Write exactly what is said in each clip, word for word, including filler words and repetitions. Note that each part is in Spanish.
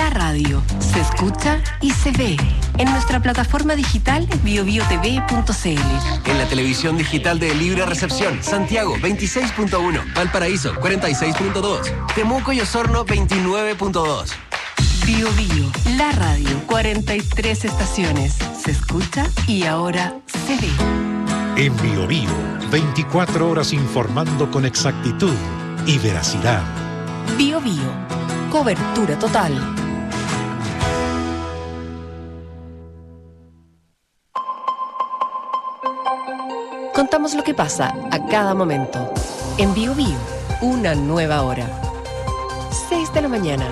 la radio. Se escucha y se ve. En nuestra plataforma digital bio bio t v punto c l. En la televisión digital de Libre Recepción, Santiago veintiséis punto uno, Valparaíso cuarenta y seis punto dos, Temuco y Osorno veintinueve punto dos. Bio Bio, la radio, cuarenta y tres estaciones. Se escucha y ahora se ve. En Bio Bio, veinticuatro horas informando con exactitud y veracidad. Bio Bio, cobertura total. Contamos lo que pasa a cada momento. En Bio Bio, una nueva hora. seis de la mañana.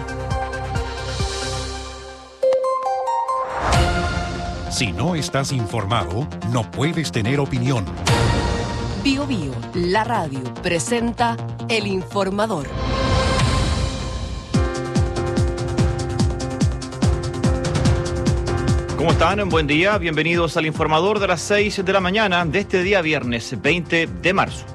Si no estás informado, no puedes tener opinión. Bio Bio, la radio, presenta El Informador. ¿Cómo están? Buen día. Bienvenidos al Informador de las seis de la mañana de este día viernes veinte de marzo.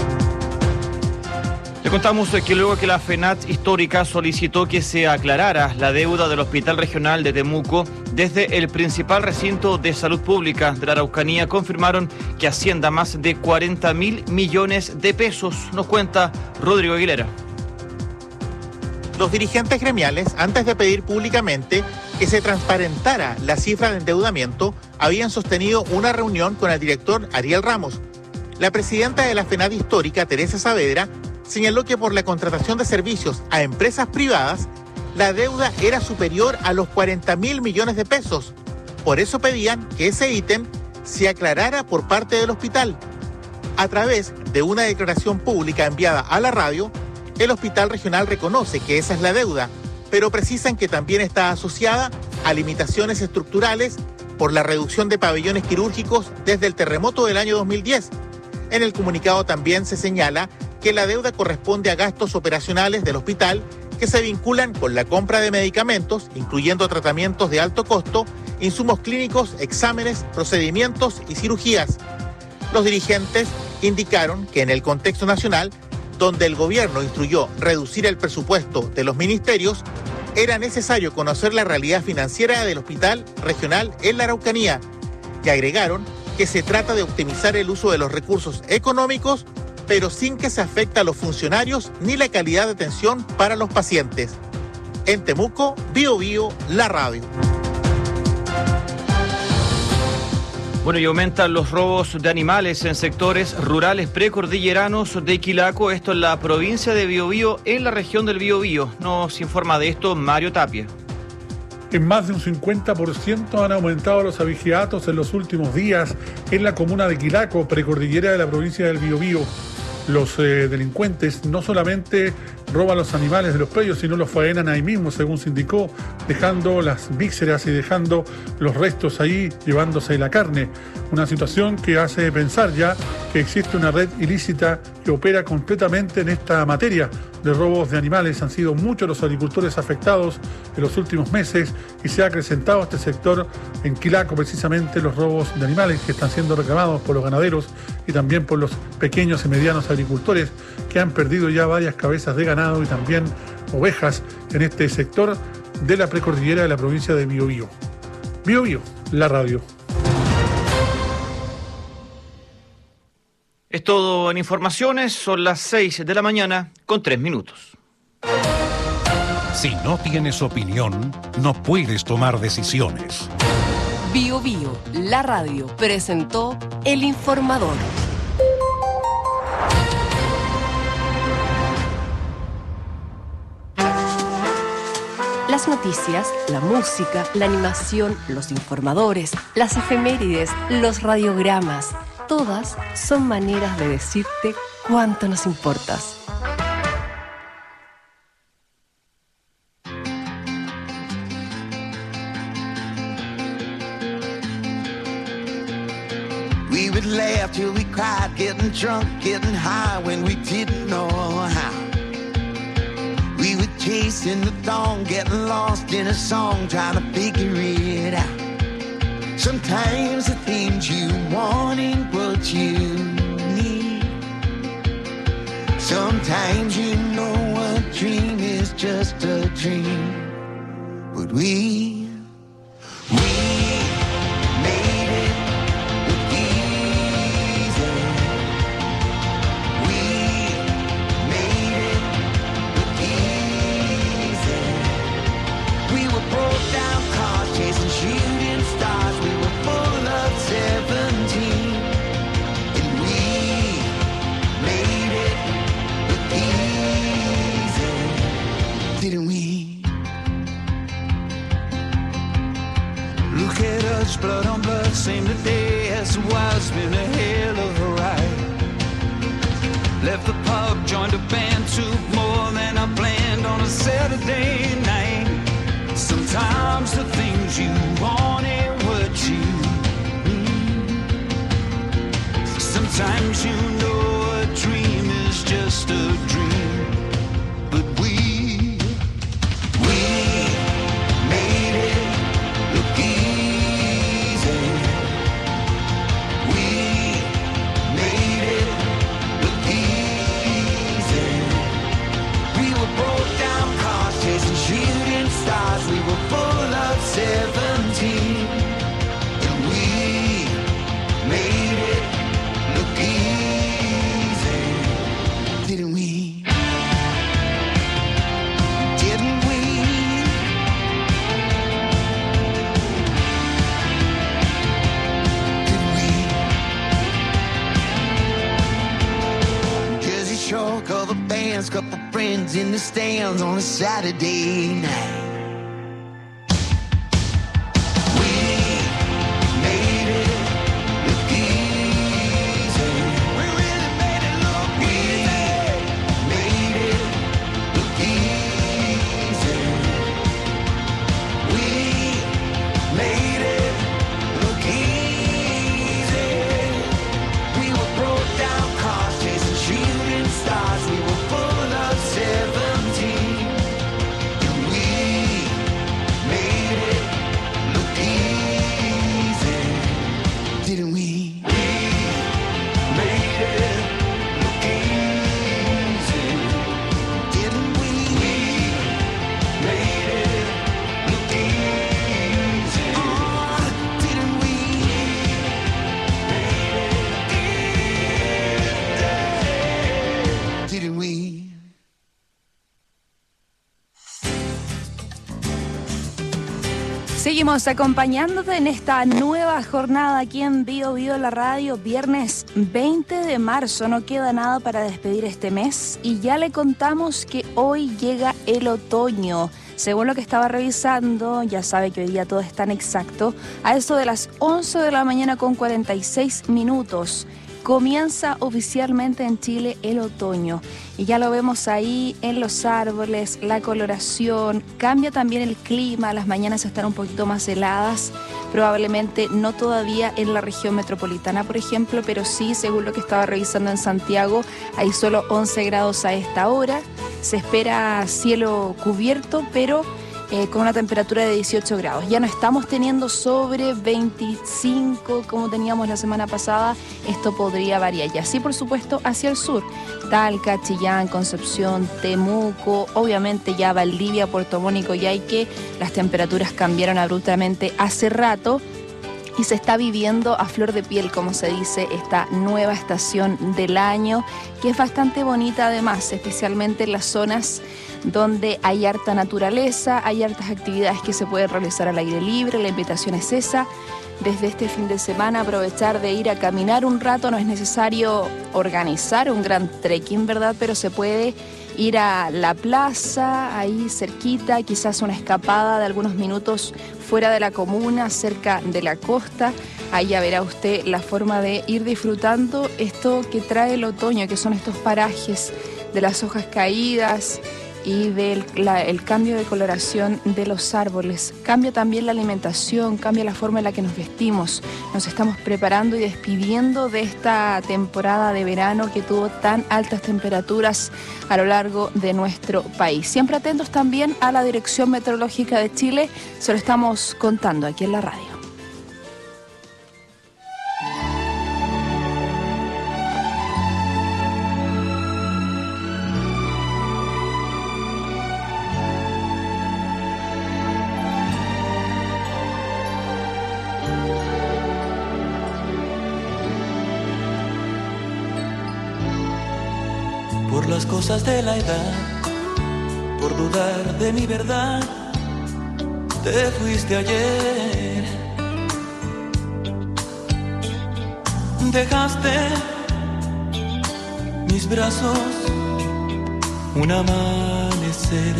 Le contamos que luego que la FENATS Histórica solicitó que se aclarara la deuda del Hospital Regional de Temuco, desde el principal recinto de salud pública de la Araucanía confirmaron que ascienda más de cuarenta mil millones de pesos. Nos cuenta Rodrigo Aguilera. Los dirigentes gremiales, antes de pedir públicamente que se transparentara la cifra de endeudamiento, habían sostenido una reunión con el director Ariel Ramos. La presidenta de la FENATS Histórica, Teresa Saavedra, señaló que por la contratación de servicios a empresas privadas, la deuda era superior a los cuarenta mil millones de pesos. Por eso pedían que ese ítem se aclarara por parte del hospital. A través de una declaración pública enviada a la radio, el hospital regional reconoce que esa es la deuda, pero precisan que también está asociada a limitaciones estructurales por la reducción de pabellones quirúrgicos desde el terremoto del año dos mil diez. En el comunicado también se señala que la deuda corresponde a gastos operacionales del hospital que se vinculan con la compra de medicamentos, incluyendo tratamientos de alto costo, insumos clínicos, exámenes, procedimientos y cirugías. Los dirigentes indicaron que en el contexto nacional, donde el gobierno instruyó reducir el presupuesto de los ministerios, era necesario conocer la realidad financiera del hospital regional en la Araucanía, y agregaron que se trata de optimizar el uso de los recursos económicos, pero sin que se afecte a los funcionarios ni la calidad de atención para los pacientes. En Temuco, Bio Bio, la radio. Bueno, y aumentan los robos de animales en sectores rurales precordilleranos de Quilaco, esto en la provincia de Biobío, en la región del Biobío. Nos informa de esto Mario Tapia. En más de un cincuenta por ciento han aumentado los abigeatos en los últimos días en la comuna de Quilaco, precordillera de la provincia del Biobío. Los eh, delincuentes no solamente roban los animales de los predios, sino los faenan ahí mismo, según se indicó, dejando las vísceras y dejando los restos ahí, llevándose la carne. Una situación que hace pensar ya que existe una red ilícita que opera completamente en esta materia de robos de animales. Han sido muchos los agricultores afectados en los últimos meses y se ha acrecentado este sector en Quilaco, precisamente los robos de animales que están siendo reclamados por los ganaderos y también por los pequeños y medianos agricultores que han perdido ya varias cabezas de ganado y también ovejas en este sector de la precordillera de la provincia de Biobío. Biobío, la radio. Es todo en informaciones, son las seis de la mañana con tres minutos. Si no tienes opinión, no puedes tomar decisiones. Bio Bio, la radio, presentó El Informador. Las noticias, la música, la animación, los informadores, las efemérides, los radiogramas, todas son maneras de decirte cuánto nos importas. We would laugh till we cried, getting drunk, getting high when we didn't know how. We were chasing the dawn, getting lost in a song, trying to figure it out. Sometimes the things you want ain't what you need. Sometimes you know a dream is just a dream. we, we made it look easy. We made it look easy. We were broke down cars chasing shooting stars. We were full of seventeen. And we made it look easy. Didn't we? Look at us, blood on blood, same today as it was, been a hell of a ride. Left the pub, joined a band, took more than I planned on a Saturday night. Sometimes the things you want ain't what you need. Sometimes you know a dream is just a dream. But we, we made it look easy. We made it look easy. We were broke down cars chasing shooting stars. We were full of seventeen. And we made it look easy. Didn't we? Didn't we? Didn't we? Jersey Shore, cover bands, couple friends in the stands on a Saturday night. We made it look easy. We really made it look easy. Made it look easy. We made it look easy. We were broke down cars chasing shooting stars. We were full of seventeen. And we made it look easy. Didn't we? We made it look easy. Didn't we? We made it look easy. Oh, didn't we? Made it easy. Didn't we? Seguimos acompañándote en esta nueva jornada aquí en Bio Bio la Radio, viernes veinte de marzo. No queda nada para despedir este mes y ya le contamos que hoy llega el otoño. Según lo que estaba revisando, ya sabe que hoy día todo es tan exacto, a eso de las once de la mañana con cuarenta y seis minutos. Comienza oficialmente en Chile el otoño y ya lo vemos ahí en los árboles, la coloración, cambia también el clima, las mañanas están un poquito más heladas, probablemente no todavía en la región metropolitana, por ejemplo, pero sí, según lo que estaba revisando en Santiago, hay solo once grados a esta hora, se espera cielo cubierto, pero Eh, con una temperatura de dieciocho grados. Ya no estamos teniendo sobre veinticinco como teníamos la semana pasada. Esto podría variar. Y así, por supuesto, hacia el sur. Talca, Chillán, Concepción, Temuco, obviamente ya Valdivia, Puerto Montt, Coyhaique. Las temperaturas cambiaron abruptamente hace rato. Y se está viviendo a flor de piel, como se dice, esta nueva estación del año, que es bastante bonita además, especialmente en las zonas donde hay harta naturaleza, hay hartas actividades que se pueden realizar al aire libre. La invitación es esa, desde este fin de semana aprovechar de ir a caminar un rato. No es necesario organizar un gran trekking, ¿verdad? Pero se puede ir a la plaza, ahí cerquita, quizás una escapada de algunos minutos fuera de la comuna, cerca de la costa. Ahí ya verá usted la forma de ir disfrutando esto que trae el otoño, que son estos parajes de las hojas caídas y del la, el cambio de coloración de los árboles. Cambia también la alimentación, cambia la forma en la que nos vestimos. Nos estamos preparando y despidiendo de esta temporada de verano que tuvo tan altas temperaturas a lo largo de nuestro país. Siempre atentos también a la Dirección Meteorológica de Chile, se lo estamos contando aquí en la radio. por las cosas de la edad, por dudar de mi verdad, te fuiste ayer. Dejaste mis brazos un amanecer.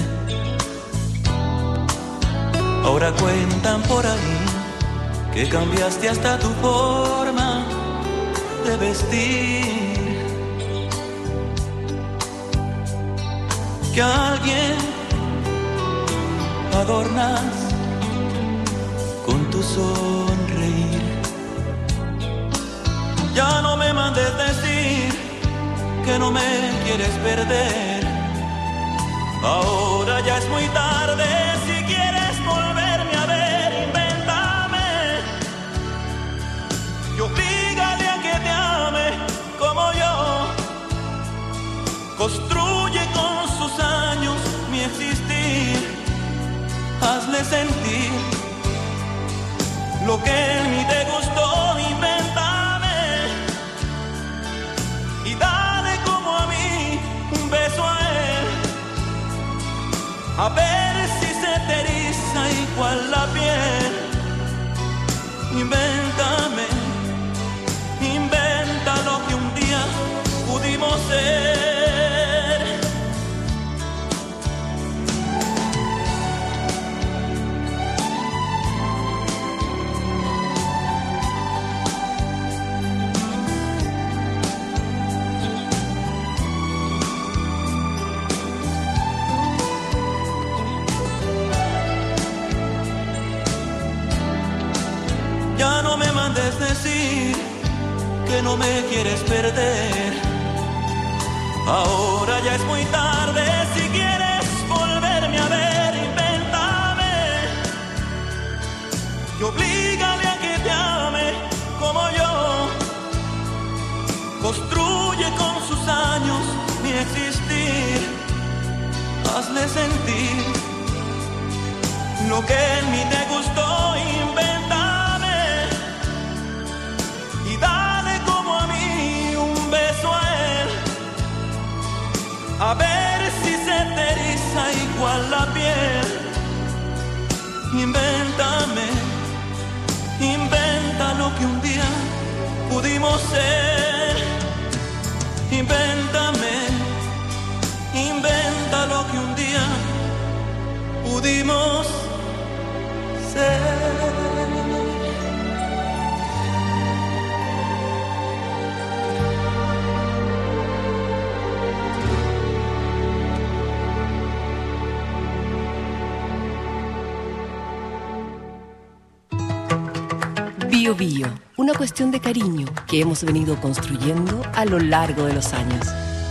Ahora cuentan por ahí que cambiaste hasta tu forma de vestir, que a alguien adornas con tu sonreír. Ya no me mandes decir que no me quieres perder. Ahora ya es muy tarde. Si quieres volverme a ver, invéntame y obrígale a que te ame como yo. Construye con sus años mi existir. Hazle sentir lo que en mí te gustó. Invéntame y dale como a mí un beso a él, a ver si se te eriza igual la piel. Invéntame, inventa lo que un día pudimos ser. Ya no me mandes decir que no me quieres perder. Ahora ya es muy tarde. Si quieres volverme a ver, invéntame y obrígale a que te ame como yo. Construye con sus años mi existir. Hazle sentir lo que en mí te gustó. Invéntame y dale como a mí un beso a él, a ver si se te eriza igual la piel. Invéntame, inventa lo que un día pudimos ser. Invéntame, inventa lo que un día pudimos ser. Bio Bio, una cuestión de cariño que hemos venido construyendo a lo largo de los años.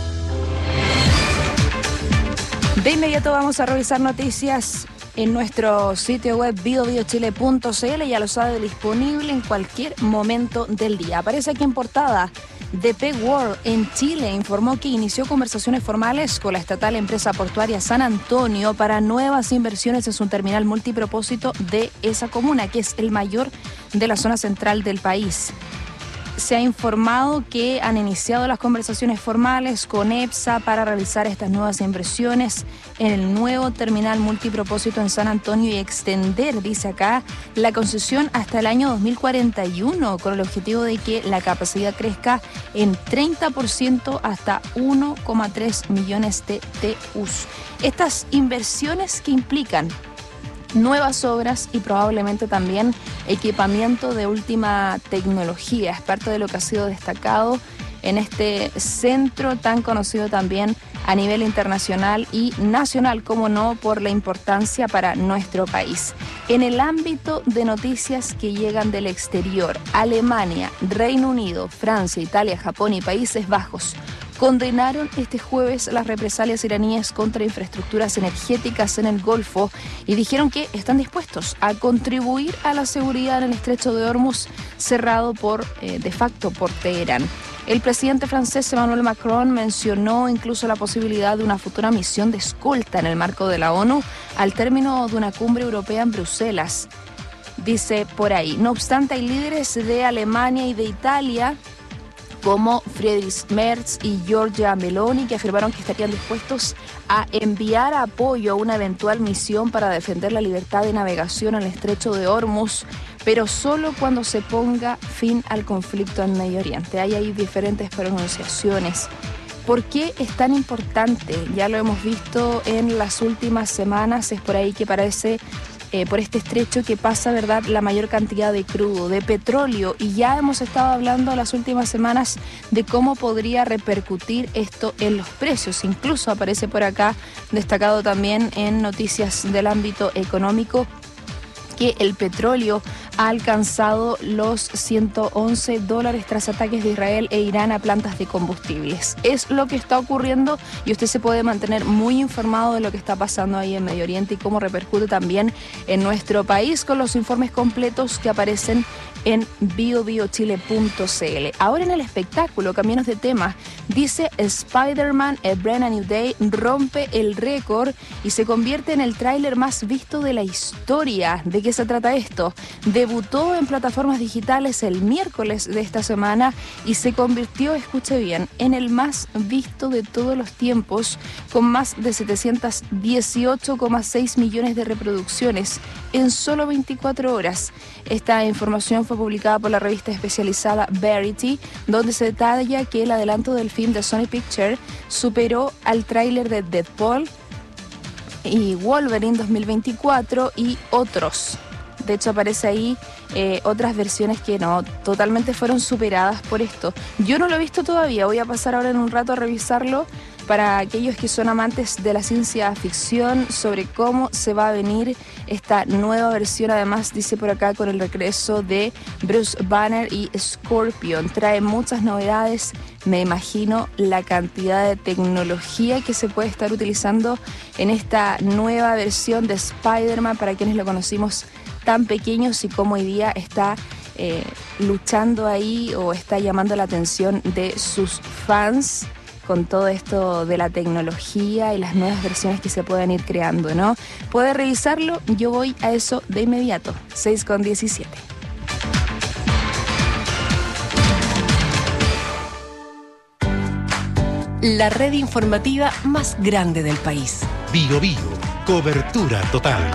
De inmediato vamos a revisar noticias en nuestro sitio web bio bio chile punto c l. Ya lo sabe, disponible en cualquier momento del día. Aparece aquí en portada: D P World en Chile informó que inició conversaciones formales con la estatal empresa portuaria San Antonio para nuevas inversiones en su terminal multipropósito de esa comuna, que es el mayor de la zona central del país. Se ha informado que han iniciado las conversaciones formales con EPSA para realizar estas nuevas inversiones en el nuevo terminal multipropósito en San Antonio y extender, dice acá, la concesión hasta el año dos mil cuarenta y uno, con el objetivo de que la capacidad crezca en treinta por ciento hasta uno coma tres millones de T Us. Estas inversiones que implican nuevas obras y probablemente también equipamiento de última tecnología. Es parte de lo que ha sido destacado en este centro tan conocido también a nivel internacional y nacional, como no, por la importancia para nuestro país. En el ámbito de noticias que llegan del exterior, Alemania, Reino Unido, Francia, Italia, Japón y Países Bajos condenaron este jueves las represalias iraníes contra infraestructuras energéticas en el Golfo y dijeron que están dispuestos a contribuir a la seguridad en el estrecho de Hormuz, cerrado por eh, de facto por Teherán. El presidente francés Emmanuel Macron mencionó incluso la posibilidad de una futura misión de escolta en el marco de la ONU al término de una cumbre europea en Bruselas. Dice por ahí: no obstante, hay líderes de Alemania y de Italia como Friedrich Merz y Giorgia Meloni, que afirmaron que estarían dispuestos a enviar apoyo a una eventual misión para defender la libertad de navegación en el estrecho de Hormuz, pero solo cuando se ponga fin al conflicto en Medio Oriente. Hay ahí diferentes pronunciaciones. ¿Por qué es tan importante? Ya lo hemos visto en las últimas semanas, es por ahí que parece... Eh, por este estrecho que pasa, ¿verdad?, la mayor cantidad de crudo, de petróleo, y ya hemos estado hablando las últimas semanas de cómo podría repercutir esto en los precios. Incluso aparece por acá destacado también en noticias del ámbito económico que el petróleo ha alcanzado los ciento once dólares tras ataques de Israel e Irán a plantas de combustibles. Es lo que está ocurriendo y usted se puede mantener muy informado de lo que está pasando ahí en Medio Oriente y cómo repercute también en nuestro país con los informes completos que aparecen en bio bio chile punto c l. Ahora en el espectáculo, cambiamos de tema, dice Spider-Man A Brand New Day rompe el récord y se convierte en el tráiler más visto de la historia. ¿De qué se trata esto? Debutó en plataformas digitales el miércoles de esta semana y se convirtió, escuche bien, en el más visto de todos los tiempos, con más de setecientos dieciocho coma seis millones de reproducciones en solo veinticuatro horas. Esta información fue publicada por la revista especializada Verity, donde se detalla que el adelanto del film de Sony Pictures superó al tráiler de Deadpool y Wolverine dos mil veinticuatro y otros. De hecho, aparece ahí eh, otras versiones que no, totalmente fueron superadas por esto. Yo no lo he visto todavía, voy a pasar ahora en un rato a revisarlo para aquellos que son amantes de la ciencia ficción sobre cómo se va a venir esta nueva versión. Además, dice por acá, con el regreso de Bruce Banner y Scorpion. Trae muchas novedades. Me imagino la cantidad de tecnología que se puede estar utilizando en esta nueva versión de Spider-Man para quienes lo conocimos tan pequeños y cómo hoy día está eh, luchando ahí o está llamando la atención de sus fans con todo esto de la tecnología y las nuevas versiones que se pueden ir creando, ¿no? Puede revisarlo, yo voy a eso de inmediato, seis con diecisiete. La red informativa más grande del país. Bio Bio, cobertura total.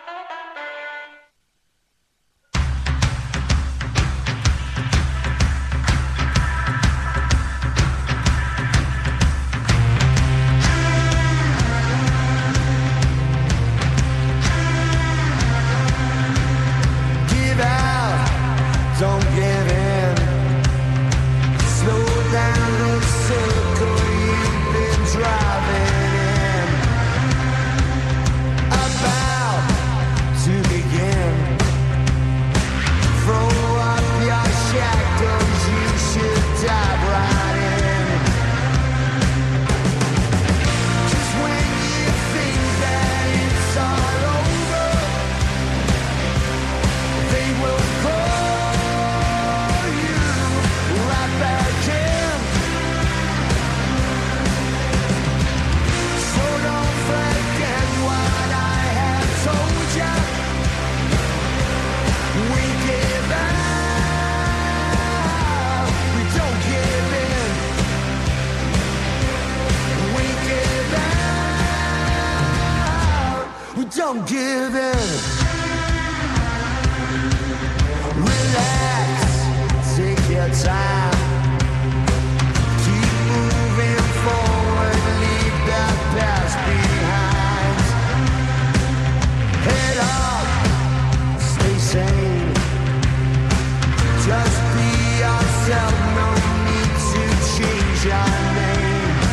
Don't give in. Relax, take your time. Keep moving forward, leave that past behind. Head up, stay sane. Just be yourself, no need to change your name.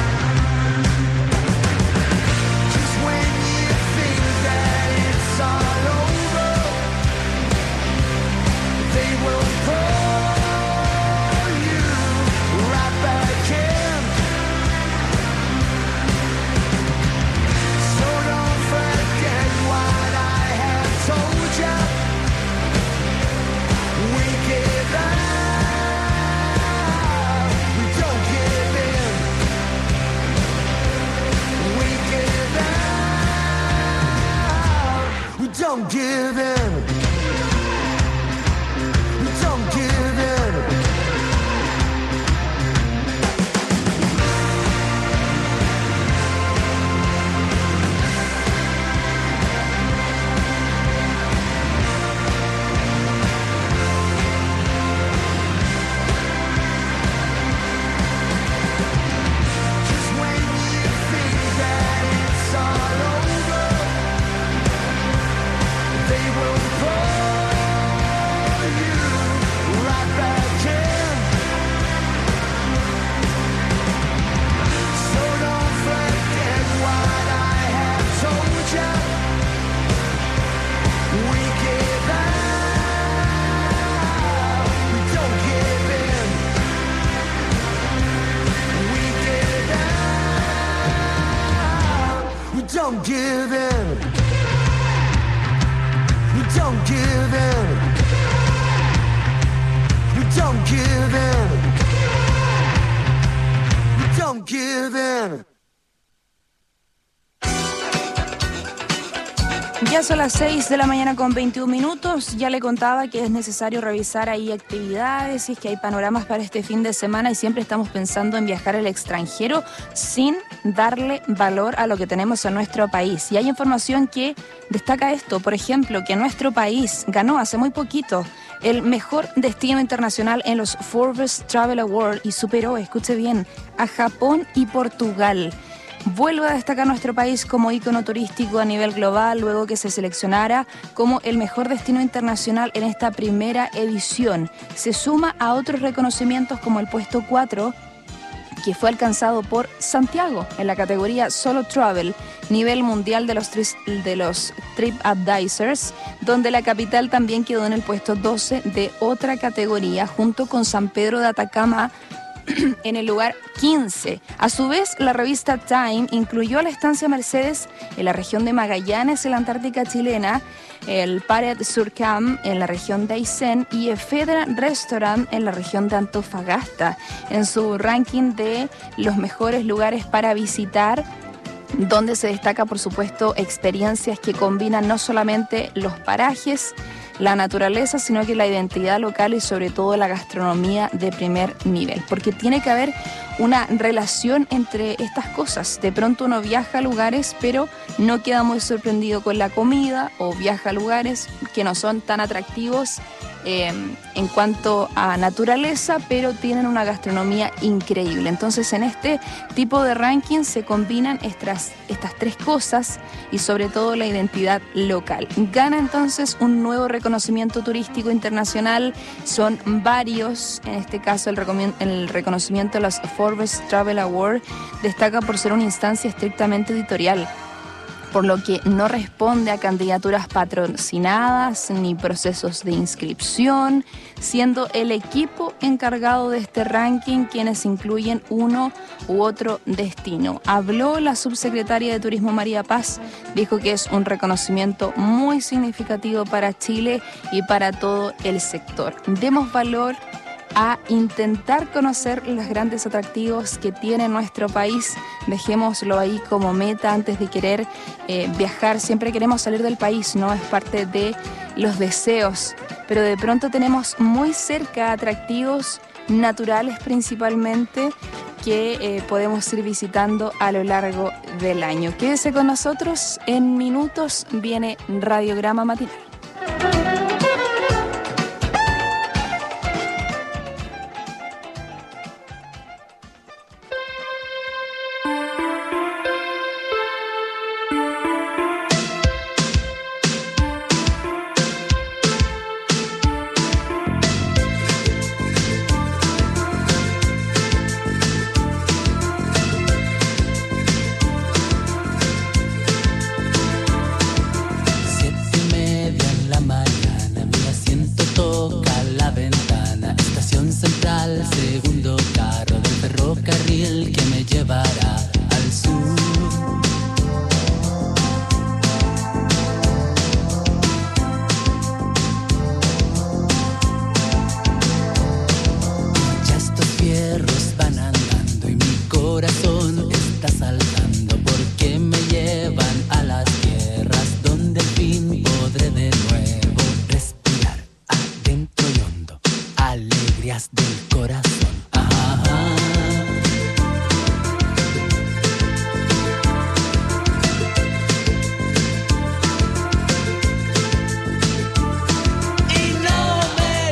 Don't give in. Don't give in. Don't give in. Don't give in. Don't give in. Don't give in. Ya son las seis de la mañana con veintiún minutos. Ya le contaba que es necesario revisar ahí actividades y es que hay panoramas para este fin de semana y siempre estamos pensando en viajar al extranjero sin darle valor a lo que tenemos en nuestro país. Y hay información que destaca esto, por ejemplo, que nuestro país ganó hace muy poquito el mejor destino internacional en los Forbes Travel Awards y superó, escuche bien, a Japón y Portugal. Vuelve a destacar nuestro país como ícono turístico a nivel global luego que se seleccionara como el mejor destino internacional en esta primera edición. Se suma a otros reconocimientos como el puesto cuatro, que fue alcanzado por Santiago en la categoría Solo Travel, nivel mundial de los, tris, de los TripAdvisors, donde la capital también quedó en el puesto doce de otra categoría, junto con San Pedro de Atacama en el lugar quince. A su vez, la revista Time incluyó la estancia Mercedes en la región de Magallanes, en la Antártica chilena, el Paret Surcam en la región de Aysén y el Fedra Restaurant en la región de Antofagasta, en su ranking de los mejores lugares para visitar, donde se destaca, por supuesto, experiencias que combinan no solamente los parajes, la naturaleza, sino que la identidad local y sobre todo la gastronomía de primer nivel, porque tiene que haber una relación entre estas cosas. De pronto uno viaja a lugares pero no queda muy sorprendido con la comida, o viaja a lugares que no son tan atractivos eh, en cuanto a naturaleza, pero tienen una gastronomía increíble. Entonces, en este tipo de ranking se combinan estas, estas tres cosas y sobre todo la identidad local. Gana entonces un nuevo reconocimiento turístico internacional, son varios, en este caso el, recom- el reconocimiento de los Forbes Travel Awards destaca por ser una instancia estrictamente editorial, por lo que no responde a candidaturas patrocinadas ni procesos de inscripción, siendo el equipo encargado de este ranking quienes incluyen uno u otro destino. Habló la subsecretaria de Turismo María Paz, dijo que es un reconocimiento muy significativo para Chile y para todo el sector. Demos valor a intentar conocer los grandes atractivos que tiene nuestro país. Dejémoslo ahí como meta antes de querer eh, viajar. Siempre queremos salir del país, ¿no? Es parte de los deseos, pero de pronto tenemos muy cerca atractivos naturales principalmente que eh, podemos ir visitando a lo largo del año. Quédese con nosotros, en minutos viene Radiograma Matinal.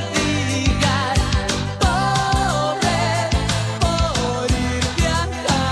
Pobre, por ir viajar.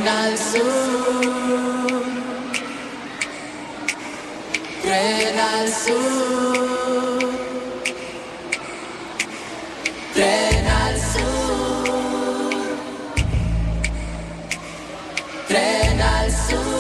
Tren al sur, tren al sur, tren al sur, tren al sur.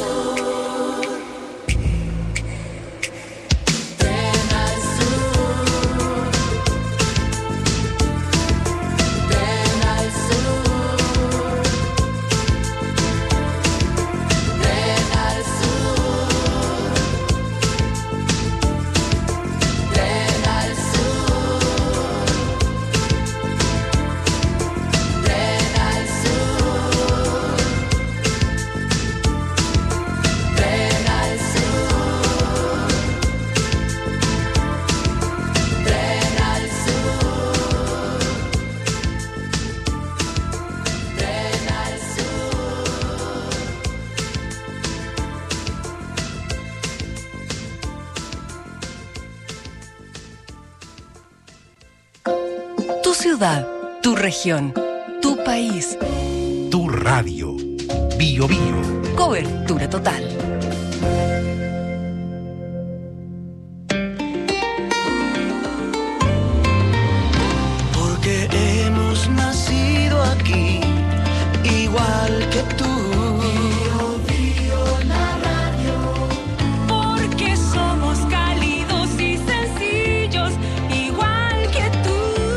Ciudad, tu región, tu país, tu radio. Bio Bio. Cobertura total. Porque hemos nacido aquí, igual que tú. Bio, Bio, la radio. Porque somos cálidos y sencillos, igual que tú.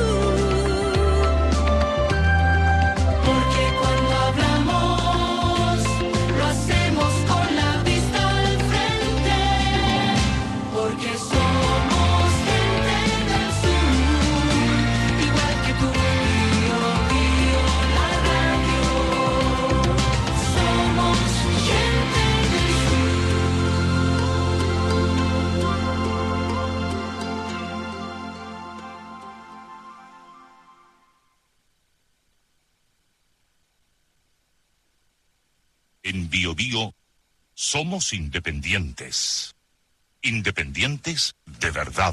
Porque cuando hablamos, lo hacemos con la vista al frente. Porque somos gente del sur, igual que tú. Bio, Bio, la radio. Somos gente del sur. En Bio Bio somos independientes. Independientes de verdad.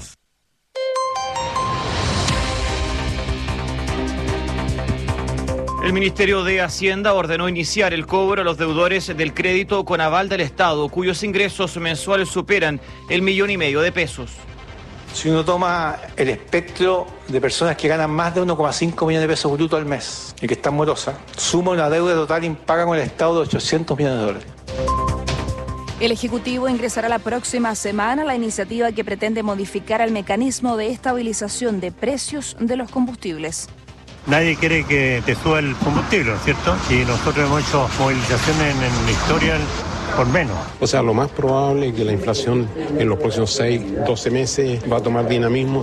El Ministerio de Hacienda ordenó iniciar el cobro a los deudores del crédito con aval del Estado, cuyos ingresos mensuales superan el millón y medio de pesos. Si uno toma el espectro de personas que ganan más de uno coma cinco millones de pesos brutos al mes y que están morosas, suma una deuda total impaga con el Estado de ochocientos millones de dólares. El Ejecutivo ingresará la próxima semana la iniciativa que pretende modificar el mecanismo de estabilización de precios de los combustibles. Nadie quiere que te suba el combustible, ¿no es cierto? Y nosotros hemos hecho movilizaciones en, en la historia por menos. O sea, lo más probable es que la inflación en los próximos seis, doce meses va a tomar dinamismo.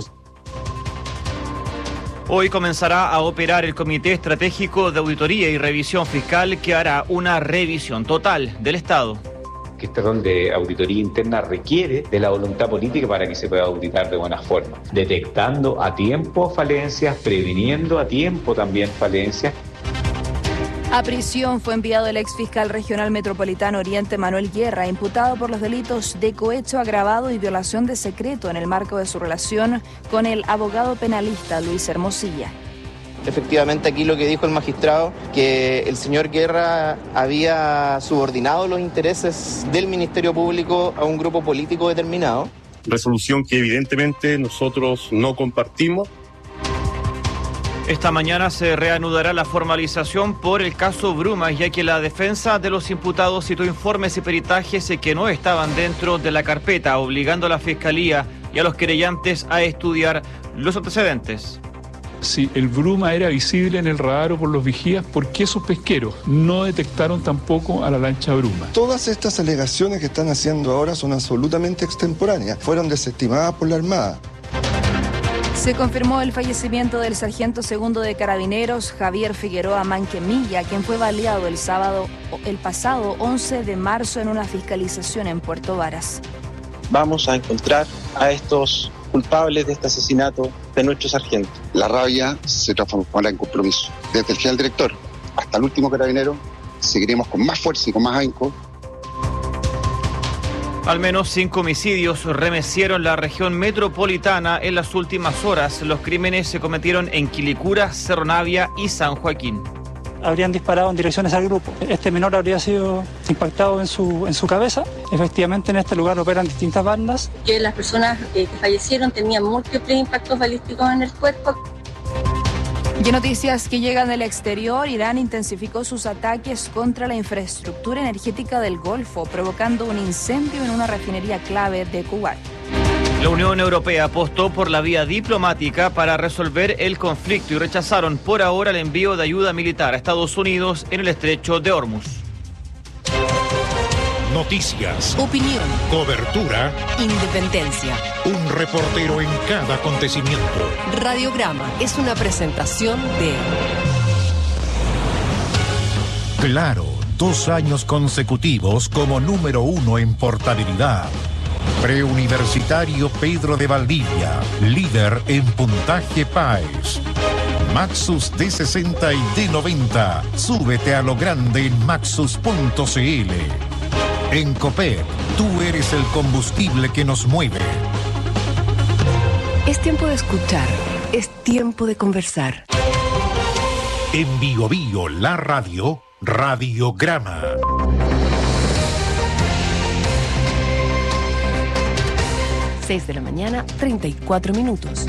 Hoy comenzará a operar el Comité Estratégico de Auditoría y Revisión Fiscal, que hará una revisión total del Estado. Que este rol de auditoría interna requiere de la voluntad política para que se pueda auditar de buena forma, detectando a tiempo falencias, previniendo a tiempo también falencias. A prisión fue enviado el exfiscal regional metropolitano Oriente Manuel Guerra, imputado por los delitos de cohecho agravado y violación de secreto en el marco de su relación con el abogado penalista Luis Hermosilla. Efectivamente, aquí lo que dijo el magistrado, que el señor Guerra había subordinado los intereses del Ministerio Público a un grupo político determinado. Resolución que evidentemente nosotros no compartimos. Esta mañana se reanudará la formalización por el caso Brumas, ya que la defensa de los imputados citó informes y peritajes que no estaban dentro de la carpeta, obligando a la Fiscalía y a los querellantes a estudiar los antecedentes. Si el Bruma era visible en el radar o por los vigías, ¿por qué esos pesqueros no detectaron tampoco a la lancha Bruma? Todas estas alegaciones que están haciendo ahora son absolutamente extemporáneas. Fueron desestimadas por la Armada. Se confirmó el fallecimiento del sargento segundo de Carabineros, Javier Figueroa Manquemilla, quien fue baleado el sábado, el pasado once de marzo en una fiscalización en Puerto Varas. Vamos a encontrar a estos culpables de este asesinato de nuestro sargento. La rabia se transformará en compromiso. Desde el general director hasta el último carabinero, seguiremos con más fuerza y con más ahínco. Al menos cinco homicidios remecieron la región metropolitana en las últimas horas. Los crímenes se cometieron en Quilicura, Cerro Navia y San Joaquín. habrían disparado en direcciones al grupo. Este menor habría sido impactado en su, en su cabeza. Efectivamente, en este lugar operan distintas bandas. Que las personas eh, que fallecieron tenían múltiples impactos balísticos en el cuerpo. Y en noticias que llegan del exterior, Irán intensificó sus ataques contra la infraestructura energética del Golfo, provocando un incendio en una refinería clave de Kuwait. La Unión Europea apostó por la vía diplomática para resolver el conflicto y rechazaron por ahora el envío de ayuda militar a Estados Unidos en el estrecho de Hormuz. Noticias, Opinión, cobertura, independencia. un reportero en cada acontecimiento. Radiograma es una presentación de Claro, dos años consecutivos como número uno en portabilidad. Preuniversitario Pedro de Valdivia, líder en puntaje P A E S. Maxus D sesenta y D noventa, súbete a lo grande en maxus punto c l. En Copec, tú eres el combustible que nos mueve. Es tiempo de escuchar, es tiempo de conversar. En Bio Bio, la radio, Radiograma. seis de la mañana, treinta y cuatro minutos.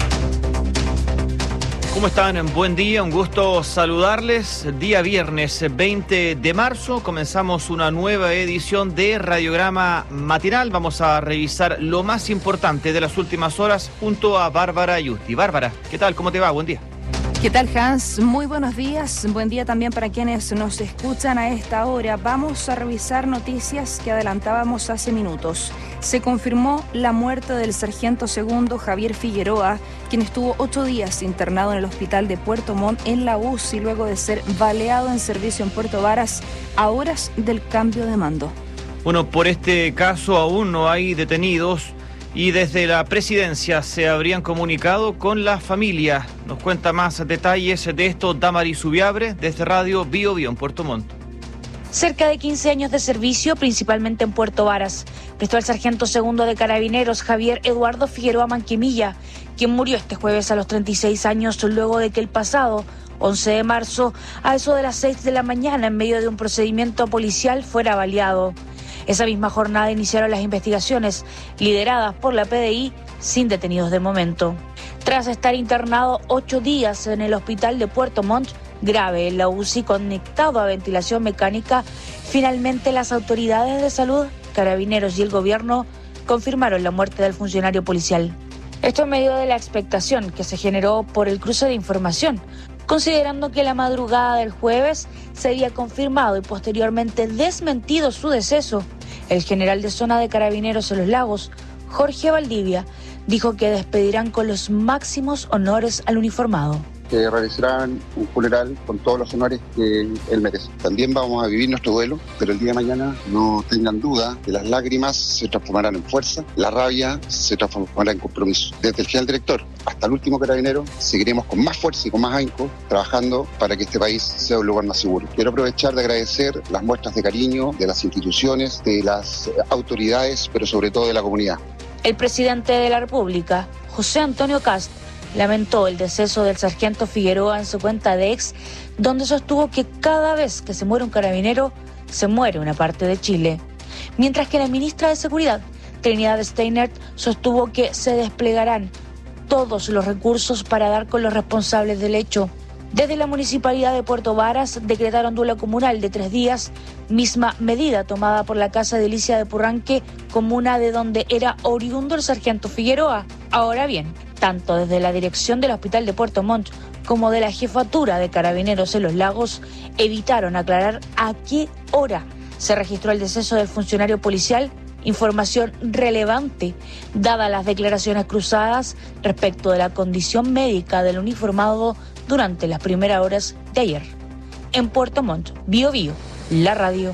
¿Cómo están? Buen día, un gusto saludarles. Día viernes veinte de marzo comenzamos una nueva edición de Radiograma Matinal. Vamos a revisar lo más importante de las últimas horas junto a Bárbara Ayusti. Bárbara, ¿qué tal? ¿Cómo te va? Buen día. ¿Qué tal, Hans? Muy buenos días. Buen día también para quienes nos escuchan a esta hora. Vamos a revisar noticias que adelantábamos hace minutos. Se confirmó la muerte del sargento segundo Javier Figueroa, quien estuvo ocho días internado en el hospital de Puerto Montt en la U C I luego de ser baleado en servicio en Puerto Varas a horas del cambio de mando. Bueno, por este caso aún no hay detenidos y desde la presidencia se habrían comunicado con la familia. Nos cuenta más detalles de esto Damaris Subiabre desde Radio Bio Bio en Puerto Montt. Cerca de quince años de servicio, principalmente en Puerto Varas, prestó al sargento segundo de Carabineros Javier Eduardo Figueroa Manquemilla, quien murió este jueves a los treinta y seis años luego de que el pasado once de marzo, a eso de las seis de la mañana, en medio de un procedimiento policial, fuera baleado. Esa misma jornada iniciaron las investigaciones, lideradas por la P D I, sin detenidos de momento. Tras estar internado ocho días en el hospital de Puerto Montt, grave en la U C I conectado a ventilación mecánica, finalmente las autoridades de salud, Carabineros y el gobierno confirmaron la muerte del funcionario policial. Esto en medio de la expectación que se generó por el cruce de información, considerando que la madrugada del jueves se había confirmado y posteriormente desmentido su deceso. El general de zona de Carabineros en Los Lagos, Jorge Valdivia, dijo que despedirán con los máximos honores al uniformado. Que realizarán un funeral con todos los honores que él merece. También vamos a vivir nuestro duelo, pero el día de mañana no tengan duda que las lágrimas se transformarán en fuerza, la rabia se transformará en compromiso. Desde el general director hasta el último carabinero, seguiremos con más fuerza y con más ahínco trabajando para que este país sea un lugar más seguro. Quiero aprovechar de agradecer las muestras de cariño de las instituciones, de las autoridades, pero sobre todo de la comunidad. El presidente de la República, José Antonio Kast, lamentó el deceso del sargento Figueroa en su cuenta de ex, donde sostuvo que cada vez que se muere un carabinero, se muere una parte de Chile. Mientras que la ministra de Seguridad, Trinidad Steiner, sostuvo que se desplegarán todos los recursos para dar con los responsables del hecho. Desde la Municipalidad de Puerto Varas decretaron duelo comunal de tres días, misma medida tomada por la Casa de Alicia de Purranque, comuna de donde era oriundo el sargento Figueroa. Ahora bien, tanto desde la dirección del Hospital de Puerto Montt como de la Jefatura de Carabineros en Los Lagos evitaron aclarar a qué hora se registró el deceso del funcionario policial, información relevante dadas las declaraciones cruzadas respecto de la condición médica del uniformado durante las primeras horas de ayer. En Puerto Montt, Bio Bio, la radio.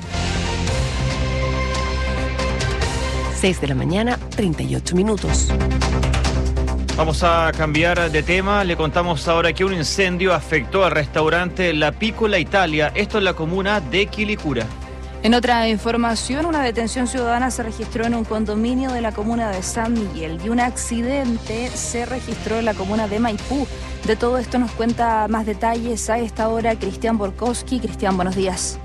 seis de la mañana, treinta y ocho minutos. Vamos a cambiar de tema. Le contamos ahora que un incendio afectó al restaurante La Piccola Italia, esto en la comuna de Quilicura. En otra información, una detención ciudadana se registró en un condominio de la comuna de San Miguel y un accidente se registró en la comuna de Maipú. De todo esto nos cuenta más detalles a esta hora Cristian Borkowski. Cristian, buenos días.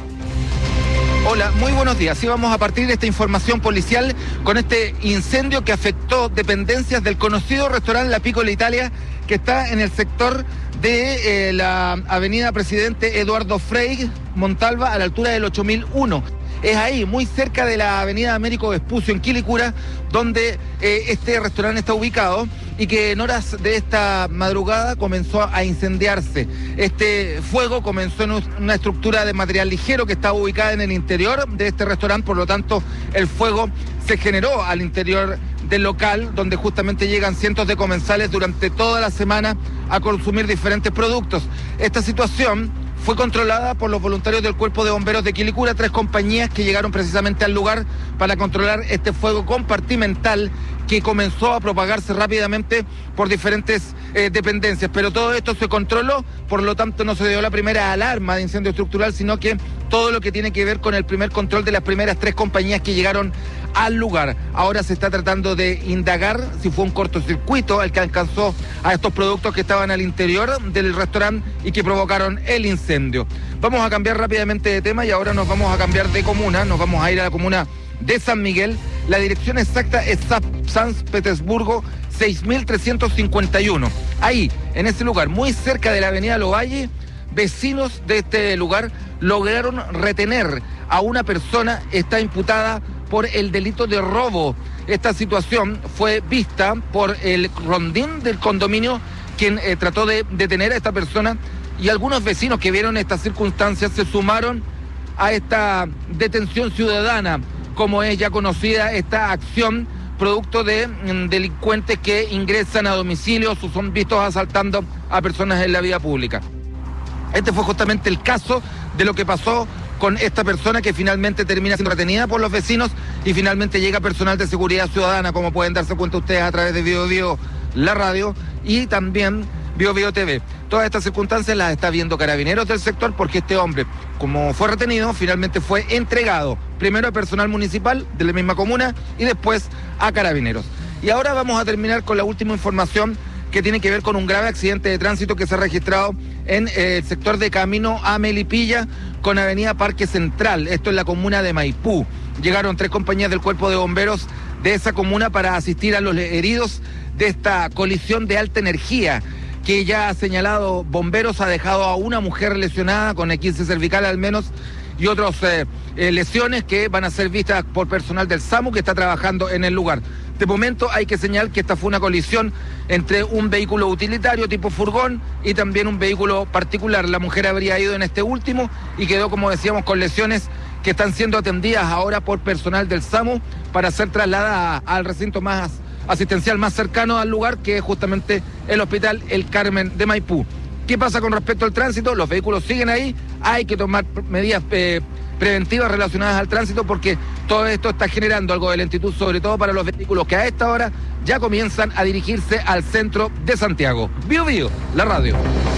Hola, muy buenos días. Sí, vamos a partir de esta información policial con este incendio que afectó dependencias del conocido restaurante La Piccola Italia, que está en el sector de eh, la avenida Presidente Eduardo Frei, Montalva, a la altura del ocho mil uno. Es ahí, muy cerca de la avenida Américo Vespucio, en Quilicura, donde eh, este restaurante está ubicado y que en horas de esta madrugada comenzó a incendiarse. Este fuego comenzó en una estructura de material ligero que estaba ubicada en el interior de este restaurante, por lo tanto el fuego se generó al interior del local, donde justamente llegan cientos de comensales durante toda la semana a consumir diferentes productos. Esta situación fue controlada por los voluntarios del Cuerpo de Bomberos de Quilicura, tres compañías que llegaron precisamente al lugar para controlar este fuego compartimental que comenzó a propagarse rápidamente por diferentes eh, dependencias. Pero todo esto se controló, por lo tanto no se dio la primera alarma de incendio estructural, sino que todo lo que tiene que ver con el primer control de las primeras tres compañías que llegaron al lugar. Ahora se está tratando de indagar si fue un cortocircuito el que alcanzó a estos productos que estaban al interior del restaurante y que provocaron el incendio. Vamos a cambiar rápidamente de tema y ahora nos vamos a cambiar de comuna, nos vamos a ir a la comuna de San Miguel. La dirección exacta es San Petersburgo seis mil trescientos cincuenta y uno. Ahí, en ese lugar, muy cerca de la avenida Lovalle, vecinos de este lugar lograron retener a una persona, está imputada por el delito de robo. Esta situación fue vista por el rondín del condominio, quien eh, trató de detener a esta persona, y algunos vecinos que vieron estas circunstancias se sumaron a esta detención ciudadana, como es ya conocida esta acción, producto de mm, delincuentes que ingresan a domicilios o son vistos asaltando a personas en la vía pública. Este fue justamente el caso de lo que pasó con esta persona, que finalmente termina siendo retenida por los vecinos y finalmente llega personal de seguridad ciudadana, como pueden darse cuenta ustedes a través de Bio Bio, la radio, y también Bio Bio T V. Todas estas circunstancias las está viendo Carabineros del sector, porque este hombre, como fue retenido, finalmente fue entregado primero a personal municipal de la misma comuna y después a Carabineros. Y ahora vamos a terminar con la última información, que tiene que ver con un grave accidente de tránsito que se ha registrado en eh, el sector de camino a Melipilla con avenida Parque Central, esto en la comuna de Maipú. Llegaron tres compañías del Cuerpo de Bomberos de esa comuna para asistir a los heridos de esta colisión de alta energía, que ya ha señalado Bomberos, ha dejado a una mujer lesionada con esguince cervical al menos, y otras eh, eh, lesiones que van a ser vistas por personal del SAMU que está trabajando en el lugar. De momento hay que señalar que esta fue una colisión entre un vehículo utilitario tipo furgón y también un vehículo particular. La mujer habría ido en este último y quedó, como decíamos, con lesiones que están siendo atendidas ahora por personal del SAMU para ser trasladada al recinto más asistencial más cercano al lugar, que es justamente el Hospital El Carmen de Maipú. ¿Qué pasa con respecto al tránsito? Los vehículos siguen ahí, hay que tomar medidas eh, preventivas relacionadas al tránsito, porque todo esto está generando algo de lentitud, sobre todo para los vehículos que a esta hora ya comienzan a dirigirse al centro de Santiago. Bio Bio, la radio.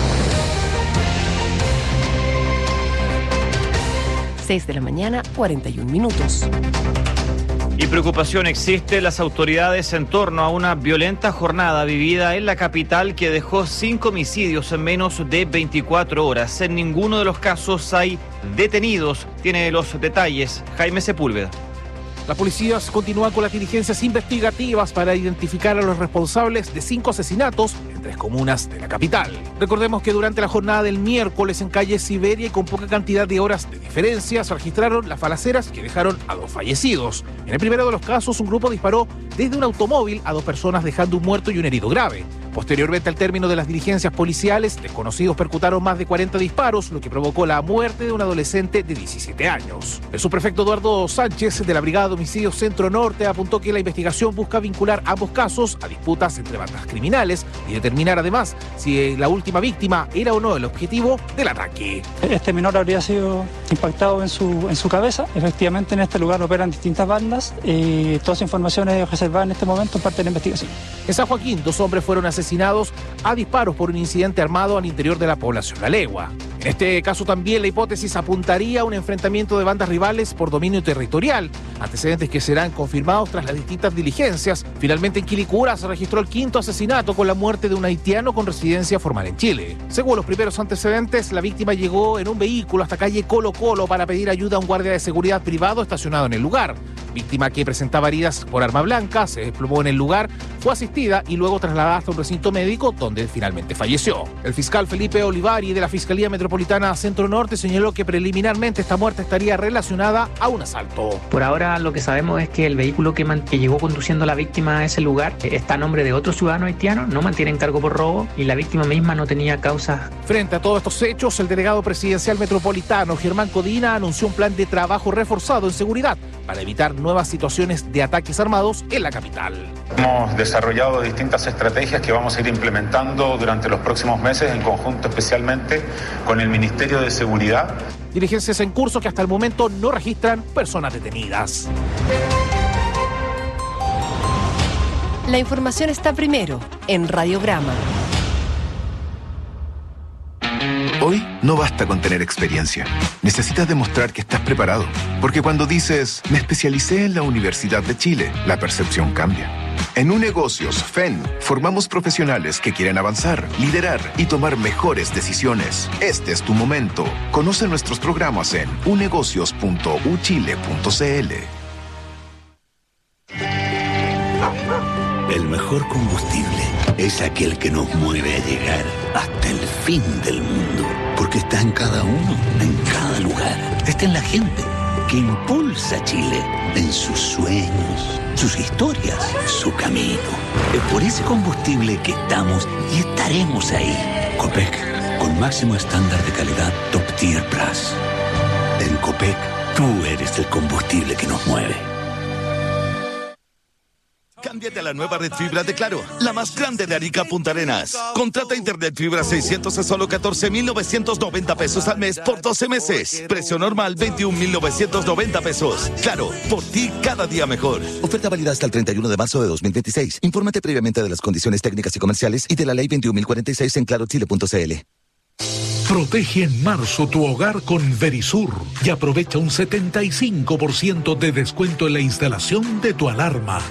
seis de la mañana, cuarenta y un minutos. Y preocupación existe las autoridades en torno a una violenta jornada vivida en la capital que dejó cinco homicidios en menos de veinticuatro horas. En ninguno de los casos hay detenidos. Tiene los detalles Jaime Sepúlveda. Las policías continúan con las diligencias investigativas para identificar a los responsables de cinco asesinatos en tres comunas de la capital. Recordemos que durante la jornada del miércoles en calle Siberia y con poca cantidad de horas de diferencia se registraron las balaceras que dejaron a dos fallecidos. En el primero de los casos, un grupo disparó desde un automóvil a dos personas, dejando un muerto y un herido grave. Posteriormente, al término de las diligencias policiales, desconocidos percutaron más de cuarenta disparos, lo que provocó la muerte de un adolescente de diecisiete años. El subprefecto Eduardo Sánchez, de la Brigada de Homicidios Centro Norte, apuntó que la investigación busca vincular ambos casos a disputas entre bandas criminales y determinar además si la última víctima era o no el objetivo del ataque. Este menor habría sido impactado en su, en su cabeza. Efectivamente, en este lugar operan distintas bandas y toda esa información es reservada en este momento en parte de la investigación. En San Joaquín, dos hombres fueron asesinados a disparos por un incidente armado al interior de la población La Legua. En este caso también la hipótesis apuntaría a un enfrentamiento de bandas rivales por dominio territorial, antecedentes que serán confirmados tras las distintas diligencias. Finalmente en Quilicura se registró el quinto asesinato con la muerte de un haitiano con residencia formal en Chile. Según los primeros antecedentes, la víctima llegó en un vehículo hasta calle Colo Colo para pedir ayuda a un guardia de seguridad privado estacionado en el lugar. Víctima que presentaba heridas por arma blanca, se desplomó en el lugar, fue asistida y luego trasladada hasta un recinto médico donde finalmente falleció. El fiscal Felipe Olivari de la Fiscalía Metropolitana Centro Norte señaló que preliminarmente esta muerte estaría relacionada a un asalto. Por ahora lo que sabemos es que el vehículo que, man- que llegó conduciendo a la víctima a ese lugar está a nombre de otro ciudadano haitiano, no mantiene encargo por robo y la víctima misma no tenía causas. Frente a todos estos hechos, el delegado presidencial metropolitano Germán Codina anunció un plan de trabajo reforzado en seguridad para evitar nuevas situaciones de ataques armados en la capital. Hemos desarrollado distintas estrategias que vamos a ir implementando durante los próximos meses en conjunto especialmente con el Ministerio de Seguridad. Diligencias en curso que hasta el momento no registran personas detenidas. La información está primero en Radiograma. Hoy no basta con tener experiencia. Necesitas demostrar que estás preparado. Porque cuando dices, me especialicé en la Universidad de Chile, la percepción cambia. En Unegocios F E N formamos profesionales que quieren avanzar, liderar y tomar mejores decisiones. Este es tu momento. Conoce nuestros programas en unegocios punto u chile punto c l. El mejor combustible es aquel que nos mueve a llegar hasta el fin del mundo. Porque está en cada uno, en cada lugar. Está en la gente que impulsa a Chile en sus sueños, sus historias, su camino. Es por ese combustible que estamos y estaremos ahí. Copec, con máximo estándar de calidad Top Tier Plus. En Copec, tú eres el combustible que nos mueve. Cámbiate a la nueva red fibra de Claro, la más grande de Arica Punta Arenas. Contrata internet fibra seiscientos a solo catorce mil novecientos noventa pesos al mes por doce meses. Precio normal veintiún mil novecientos noventa pesos. Claro, por ti cada día mejor. Oferta válida hasta el treinta y uno de marzo de dos mil veintiséis. Infórmate previamente de las condiciones técnicas y comerciales y de la ley veintiún mil cuarenta y seis en claro chile punto c l. Protege en marzo tu hogar con Verisur y aprovecha un setenta y cinco por ciento de descuento en la instalación de tu alarma.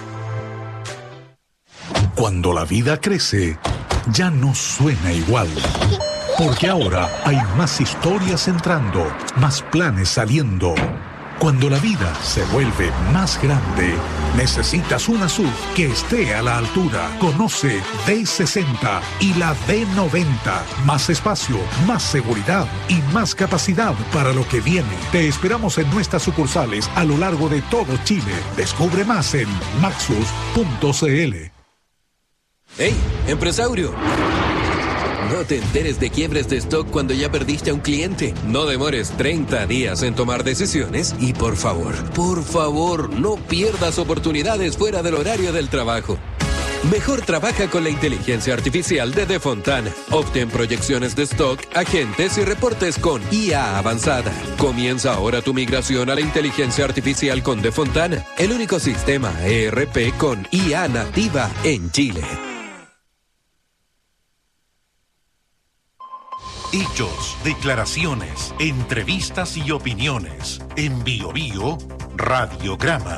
Cuando la vida crece, ya no suena igual. Porque ahora hay más historias entrando, más planes saliendo. Cuando la vida se vuelve más grande, necesitas una S U V que esté a la altura. Conoce D sesenta y la D noventa. Más espacio, más seguridad y más capacidad para lo que viene. Te esperamos en nuestras sucursales a lo largo de todo Chile. Descubre más en maxus punto c l. ¡Hey, empresario! No te enteres de quiebres de stock cuando ya perdiste a un cliente. No demores treinta días en tomar decisiones y por favor, por favor, no pierdas oportunidades fuera del horario del trabajo. Mejor trabaja con la inteligencia artificial de Defontana. Obtén proyecciones de stock, agentes y reportes con I A avanzada. Comienza ahora tu migración a la inteligencia artificial con Defontana, el único sistema E R P con I A nativa en Chile. Hechos, declaraciones, entrevistas y opiniones. En Bio Bio, Radiograma.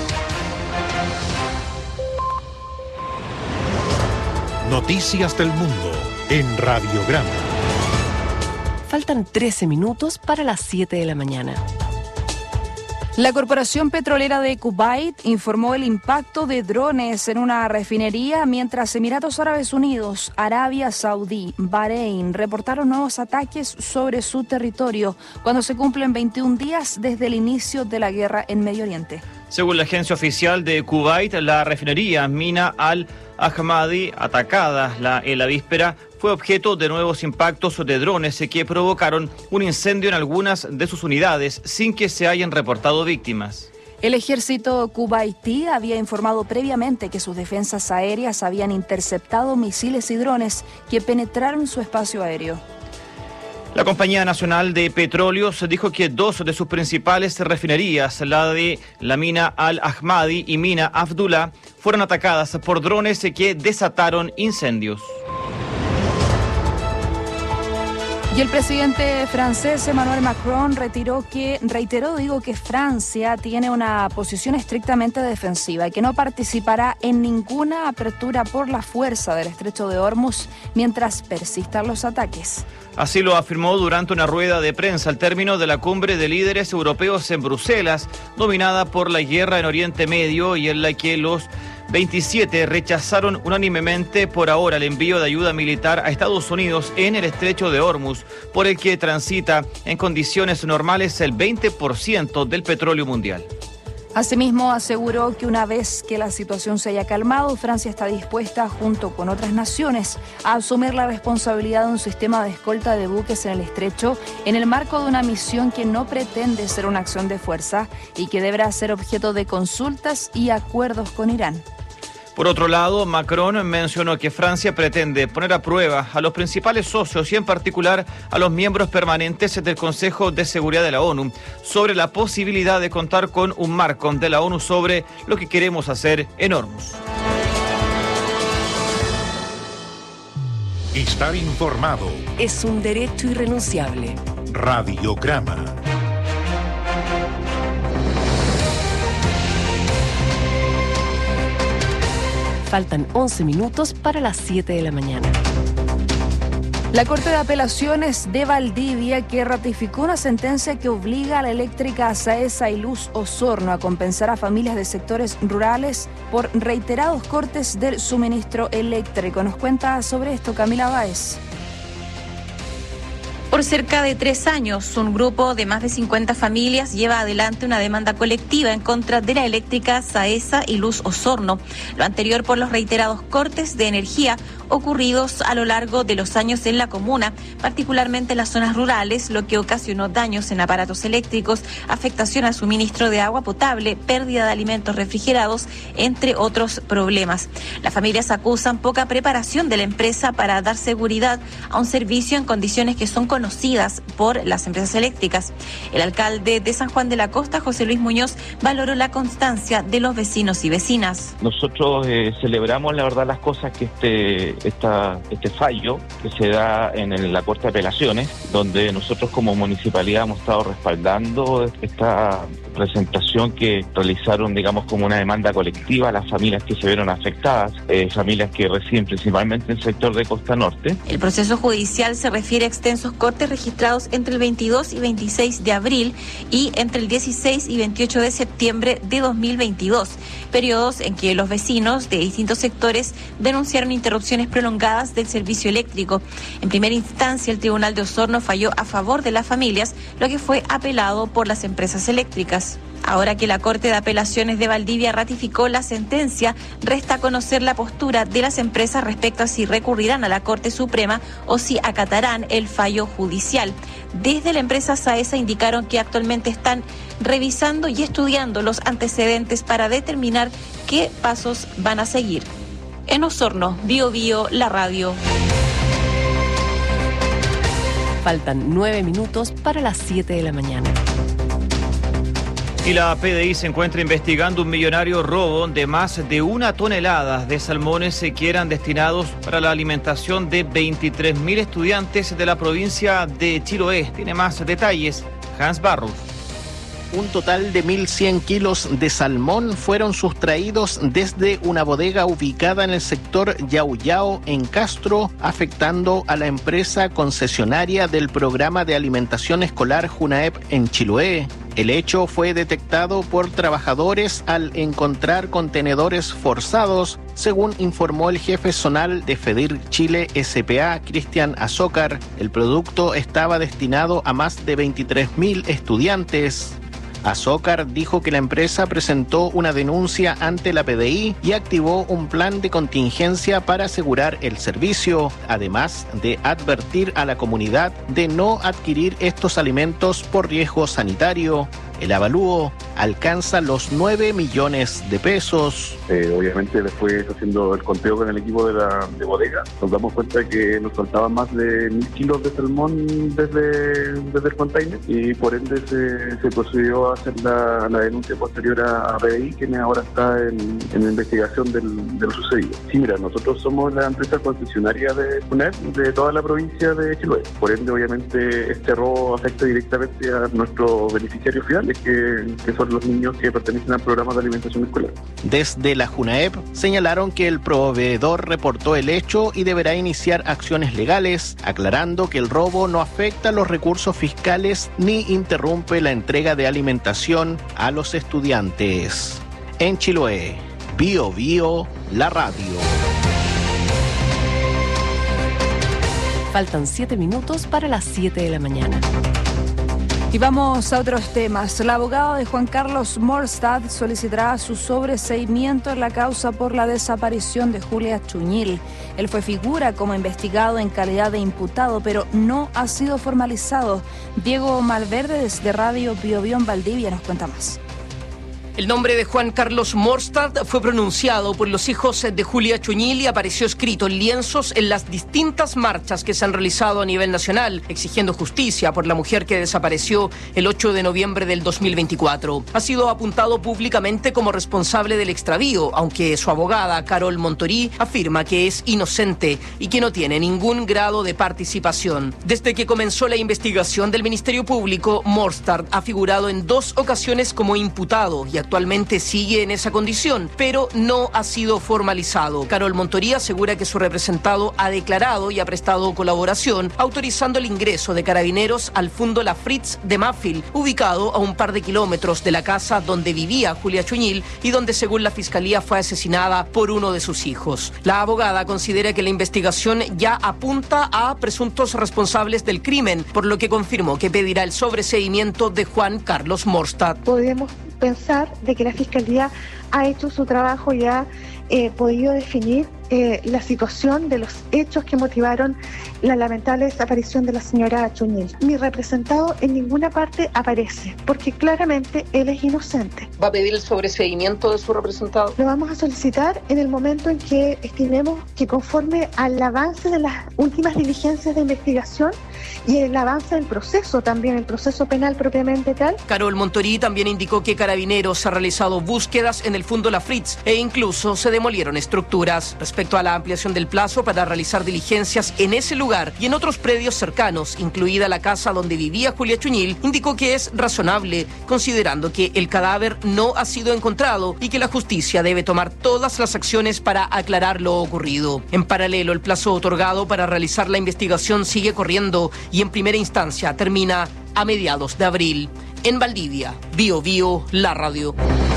Noticias del mundo en Radiograma. Faltan trece minutos para las siete de la mañana. La Corporación Petrolera de Kuwait informó el impacto de drones en una refinería, mientras Emiratos Árabes Unidos, Arabia Saudí, Bahrein reportaron nuevos ataques sobre su territorio cuando se cumplen veintiún días desde el inicio de la guerra en Medio Oriente. Según la agencia oficial de Kuwait, la refinería Mina Al-Ahmadi, atacada la, en la víspera, fue objeto de nuevos impactos de drones que provocaron un incendio en algunas de sus unidades sin que se hayan reportado víctimas. El ejército kuwaití había informado previamente que sus defensas aéreas habían interceptado misiles y drones que penetraron su espacio aéreo. La Compañía Nacional de Petróleos dijo que dos de sus principales refinerías, la de la Mina Al-Ahmadi y Mina Abdullah, fueron atacadas por drones que desataron incendios. Y el presidente francés Emmanuel Macron retiró que, reiteró digo, que Francia tiene una posición estrictamente defensiva y que no participará en ninguna apertura por la fuerza del estrecho de Hormuz mientras persistan los ataques. Así lo afirmó durante una rueda de prensa al término de la cumbre de líderes europeos en Bruselas, dominada por la guerra en Oriente Medio y en la que los veintisiete rechazaron unánimemente por ahora el envío de ayuda militar a Estados Unidos en el estrecho de Hormuz, por el que transita en condiciones normales el veinte por ciento del petróleo mundial. Asimismo, aseguró que una vez que la situación se haya calmado, Francia está dispuesta, junto con otras naciones, a asumir la responsabilidad de un sistema de escolta de buques en el estrecho en el marco de una misión que no pretende ser una acción de fuerza y que deberá ser objeto de consultas y acuerdos con Irán. Por otro lado, Macron mencionó que Francia pretende poner a prueba a los principales socios y en particular a los miembros permanentes del Consejo de Seguridad de la ONU sobre la posibilidad de contar con un marco de la ONU sobre lo que queremos hacer en Hormuz. Estar informado es un derecho irrenunciable. Radiograma. Faltan once minutos para las siete de la mañana. La Corte de Apelaciones de Valdivia, que ratificó una sentencia que obliga a la eléctrica Saesa y Luz Osorno a compensar a familias de sectores rurales por reiterados cortes del suministro eléctrico. Nos cuenta sobre esto Camila Báez. Por cerca de tres años, un grupo de más de cincuenta familias lleva adelante una demanda colectiva en contra de la eléctrica Saesa y Luz Osorno, lo anterior por los reiterados cortes de energía ocurridos a lo largo de los años en la comuna, particularmente en las zonas rurales, lo que ocasionó daños en aparatos eléctricos, afectación al suministro de agua potable, pérdida de alimentos refrigerados, entre otros problemas. Las familias acusan poca preparación de la empresa para dar seguridad a un servicio en condiciones que son conocidas por las empresas eléctricas. El alcalde de San Juan de la Costa, José Luis Muñoz, valoró la constancia de los vecinos y vecinas. Nosotros eh, celebramos, la verdad, las cosas que este Esta, este fallo que se da en el, la Corte de Apelaciones, donde nosotros como municipalidad hemos estado respaldando esta presentación que realizaron, digamos, como una demanda colectiva a las familias que se vieron afectadas, eh, familias que residen principalmente en el sector de Costa Norte. El proceso judicial se refiere a extensos cortes registrados entre el veintidós y veintiséis de abril y entre el dieciséis y veintiocho de septiembre de dos mil veintidós, periodos en que los vecinos de distintos sectores denunciaron interrupciones prolongadas del servicio eléctrico. En primera instancia, el Tribunal de Osorno falló a favor de las familias, lo que fue apelado por las empresas eléctricas. Ahora que la Corte de Apelaciones de Valdivia ratificó la sentencia, resta conocer la postura de las empresas respecto a si recurrirán a la Corte Suprema o si acatarán el fallo judicial. Desde la empresa Saesa indicaron que actualmente están revisando y estudiando los antecedentes para determinar qué pasos van a seguir. En Osorno, Bio Bio, la radio. Faltan nueve minutos para las siete de la mañana. Y la P D I se encuentra investigando un millonario robo de más de una tonelada de salmones que eran destinados para la alimentación de veintitrés mil estudiantes de la provincia de Chiloé. Tiene más detalles Hans Barros. Un total de mil cien kilos de salmón fueron sustraídos desde una bodega ubicada en el sector Yauyao, en Castro, afectando a la empresa concesionaria del programa de alimentación escolar JUNAEP en Chiloé. El hecho fue detectado por trabajadores al encontrar contenedores forzados, según informó el jefe zonal de FEDIR Chile S P A, Cristian Azócar. El producto estaba destinado a más de veintitrés mil estudiantes. Azócar dijo que la empresa presentó una denuncia ante la P D I y activó un plan de contingencia para asegurar el servicio, además de advertir a la comunidad de no adquirir estos alimentos por riesgo sanitario. El avalúo alcanza los nueve millones de pesos. Eh, obviamente después haciendo el conteo con el equipo de la de bodega, nos damos cuenta que nos faltaban más de mil kilos de salmón desde, desde el container y por ende se, se procedió a hacer la, la denuncia posterior a, a B I, quien ahora está en, en la investigación del, de lo sucedido. Sí, mira, nosotros somos la empresa concesionaria de FUNED de toda la provincia de Chiloé. Por ende, obviamente, este robo afecta directamente a nuestros beneficiarios finales, que, que son los niños que pertenecen al programa de alimentación escolar. Desde la JUNAEP señalaron que el proveedor reportó el hecho y deberá iniciar acciones legales, aclarando que el robo no afecta los recursos fiscales ni interrumpe la entrega de alimentación a los estudiantes. En Chiloé, Bio Bio, la radio. Faltan siete minutos para las siete de la mañana. Y vamos a otros temas. La abogada de Juan Carlos Morstad solicitará su sobreseimiento en la causa por la desaparición de Julia Chuñil. Él fue figura como investigado en calidad de imputado, pero no ha sido formalizado. Diego Malverde desde Radio Bio Bio en Valdivia nos cuenta más. El nombre de Juan Carlos Morstad fue pronunciado por los hijos de Julia Chuñil y apareció escrito en lienzos en las distintas marchas que se han realizado a nivel nacional, exigiendo justicia por la mujer que desapareció el ocho de noviembre del dos mil veinticuatro. Ha sido apuntado públicamente como responsable del extravío, aunque su abogada, Carol Montorí, afirma que es inocente y que no tiene ningún grado de participación. Desde que comenzó la investigación del Ministerio Público, Morstad ha figurado en dos ocasiones como imputado y actualmente sigue en esa condición, pero no ha sido formalizado. Carol Montorí asegura que su representado ha declarado y ha prestado colaboración, autorizando el ingreso de carabineros al Fundo La Fritz de Mafil, ubicado a un par de kilómetros de la casa donde vivía Julia Chuñil y donde, según la Fiscalía, fue asesinada por uno de sus hijos. La abogada considera que la investigación ya apunta a presuntos responsables del crimen, por lo que confirmó que pedirá el sobreseimiento de Juan Carlos Morstad. Podemos pensar de que la Fiscalía ha hecho su trabajo y ha eh, podido definir eh, la situación de los hechos que motivaron la lamentable desaparición de la señora Chuñil. Mi representado en ninguna parte aparece, porque claramente él es inocente. ¿Va a pedir el sobreseimiento de su representado? Lo vamos a solicitar en el momento en que estimemos que, conforme al avance de las últimas diligencias de investigación y el avance del proceso también, el proceso penal propiamente tal. Carol Montorí también indicó que Carabineros ha realizado búsquedas en el Fundo La Fritz e incluso se demolieron estructuras. Respecto a la ampliación del plazo para realizar diligencias en ese lugar y en otros predios cercanos, incluida la casa donde vivía Julia Chuñil, indicó que es razonable, considerando que el cadáver no ha sido encontrado y que la justicia debe tomar todas las acciones para aclarar lo ocurrido. En paralelo, el plazo otorgado para realizar la investigación sigue corriendo y en primera instancia termina a mediados de abril. En Valdivia, Bio Bio, la radio.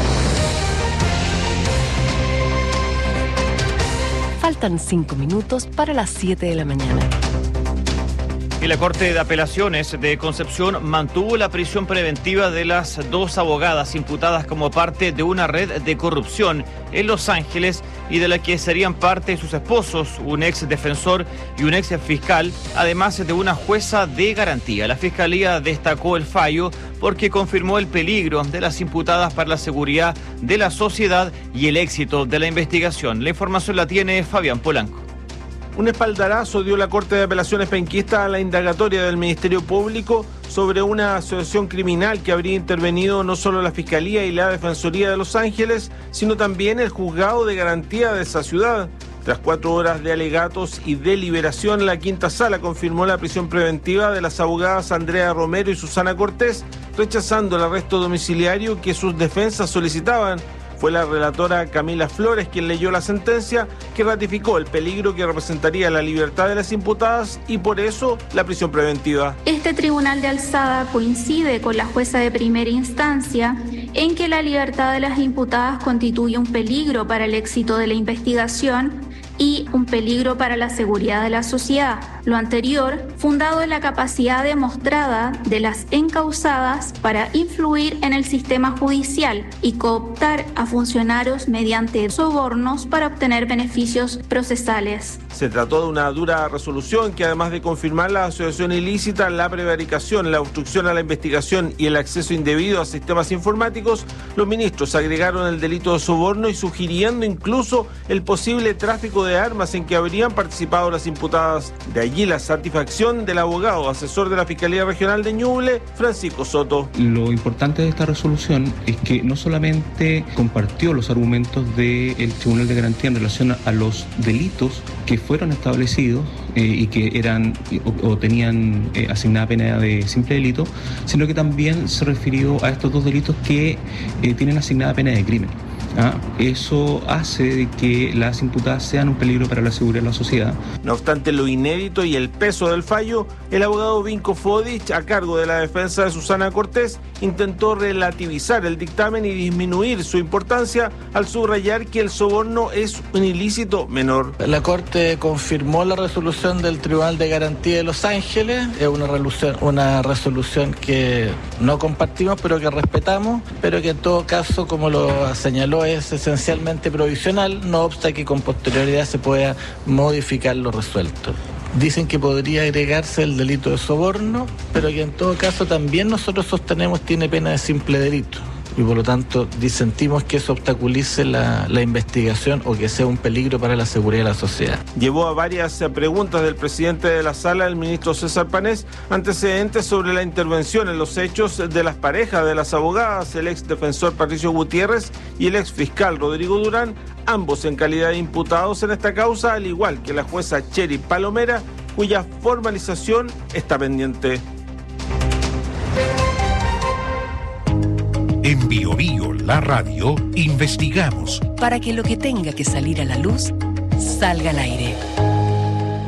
Faltan cinco minutos para las siete de la mañana. Y la Corte de Apelaciones de Concepción mantuvo la prisión preventiva de las dos abogadas imputadas como parte de una red de corrupción en Los Ángeles y de la que serían parte sus esposos, un ex defensor y un ex fiscal, además de una jueza de garantía. La Fiscalía destacó el fallo porque confirmó el peligro de las imputadas para la seguridad de la sociedad y el éxito de la investigación. La información la tiene Fabián Polanco. Un espaldarazo dio la Corte de Apelaciones penquista a la indagatoria del Ministerio Público sobre una asociación criminal que habría intervenido no solo la Fiscalía y la Defensoría de Los Ángeles, sino también el Juzgado de Garantía de esa ciudad. Tras cuatro horas de alegatos y deliberación, la quinta sala confirmó la prisión preventiva de las abogadas Andrea Romero y Susana Cortés, rechazando el arresto domiciliario que sus defensas solicitaban. Fue la relatora Camila Flores quien leyó la sentencia, que ratificó el peligro que representaría la libertad de las imputadas y por eso la prisión preventiva. Este tribunal de alzada coincide con la jueza de primera instancia en que la libertad de las imputadas constituye un peligro para el éxito de la investigación y un peligro para la seguridad de la sociedad. Lo anterior, fundado en la capacidad demostrada de las encausadas para influir en el sistema judicial y cooptar a funcionarios mediante sobornos para obtener beneficios procesales. Se trató de una dura resolución que, además de confirmar la asociación ilícita, la prevaricación, la obstrucción a la investigación y el acceso indebido a sistemas informáticos, los ministros agregaron el delito de soborno y sugiriendo incluso el posible tráfico de armas en que habrían participado las imputadas. De allí la satisfacción del abogado asesor de la Fiscalía Regional de Ñuble, Francisco Soto. Lo importante de esta resolución es que no solamente compartió los argumentos del Tribunal de Garantía en relación a los delitos que fueron establecidos eh, y que eran o, o tenían eh, asignada pena de simple delito, sino que también se refirió a estos dos delitos que eh, tienen asignada pena de crimen. ¿Ah? Eso hace de que las imputadas sean un peligro para la seguridad de la sociedad. No obstante lo inédito y el peso del fallo, el abogado Vinko Fodich, a cargo de la defensa de Susana Cortés, intentó relativizar el dictamen y disminuir su importancia al subrayar que el soborno es un ilícito menor. La Corte confirmó la resolución del Tribunal de Garantía de Los Ángeles, es una resolución, una resolución que no compartimos pero que respetamos, pero que en todo caso, como lo señaló, es esencialmente provisional, no obsta que con posterioridad se pueda modificar lo resuelto. Dicen que podría agregarse el delito de soborno, pero que en todo caso también nosotros sostenemos tiene pena de simple delito. Y por lo tanto disentimos que eso obstaculice la, la investigación o que sea un peligro para la seguridad de la sociedad. Llevó a varias preguntas del presidente de la sala, el ministro César Panés, antecedentes sobre la intervención en los hechos de las parejas de las abogadas, el ex defensor Patricio Gutiérrez y el ex fiscal Rodrigo Durán, ambos en calidad de imputados en esta causa, al igual que la jueza Cheri Palomera, cuya formalización está pendiente. En Bio Bio, la radio, investigamos para que lo que tenga que salir a la luz salga al aire.